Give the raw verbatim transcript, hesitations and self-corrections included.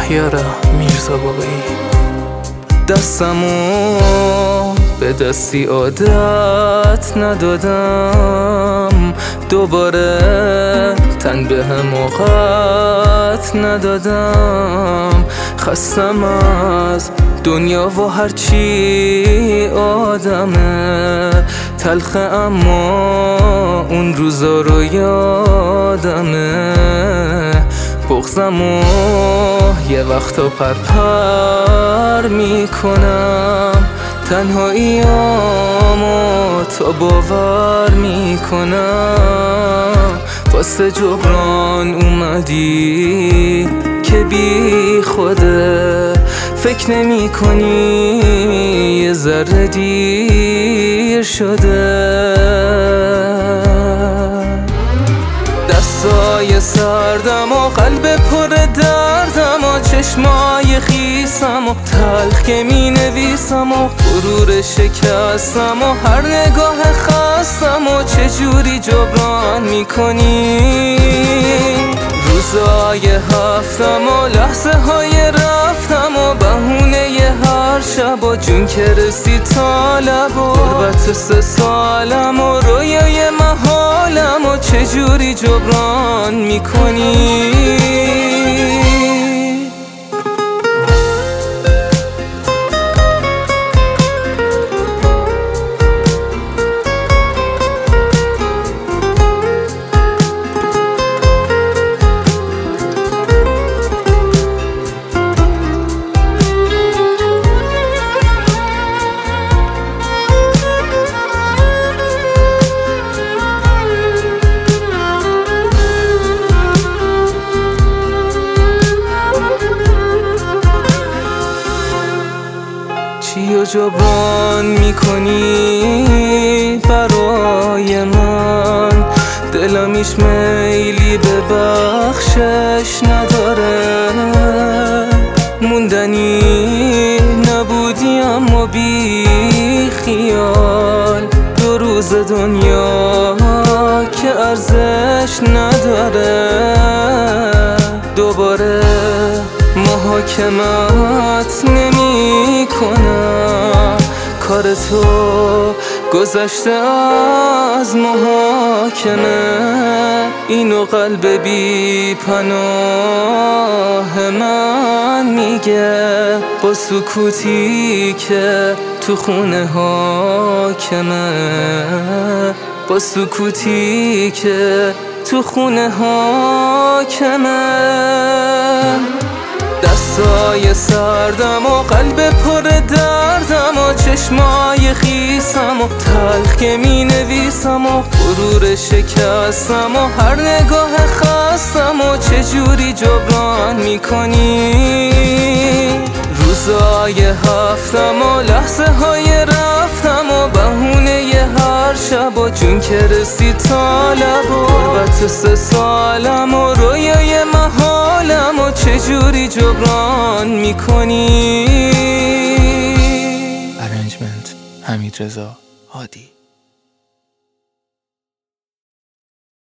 یاره میرزا بابایی. دستمو به دستی عادت ندادم، دوباره تن به هم وقت ندادم. خستم از دنیا و هرچی آدمه تلخه، اما اون روزا رو یادمه. بغضمو یه وقتا پرپر میکنم، تنهاییامو تا باور میکنم. واسه جبران اومدی که بی خوده، فکر نمی کنی یه ذره دیر شده. دستای سردم و قلب پر دردم و چشمای خیسم و تلخ که می نویسم و غرور شکستم و هر نگاه خستم و چجوری جبران می کنی. روزای هفتم و لحظه های رفتم و بهونه ی هر شب و جون که رسی تا لب و غربت سه سالم و رویای محالم و چجوری جبران میکنی. چیو جبران میکنی برای من؟ دلم هیچ میلی به بخشش نداره. موندنی نبودی اما بی خیال، دو روز دنیا که ارزش نداره. دوباره محاکمت نمی کنم، کار تو گذشته از محاکمه. اینو قلب بی پناه من میگه با سکوتی که تو خونه حاکمه. با سکوتی که تو خونه حاکمه. دستای سردم و قلب پر دردم و چشمای خیسم و تلخ که می نویسم و غرور شکستم و هر نگاه خستم و چجوری جبران می کنی. روزای هفتم و لحظه های رفتم و بهونه ی هر شب و جون که رسی تا لب و غربت سه سالم و رویای محالم و چجوری جبران میکنی. ارنجمنت حمیدرضا هادی.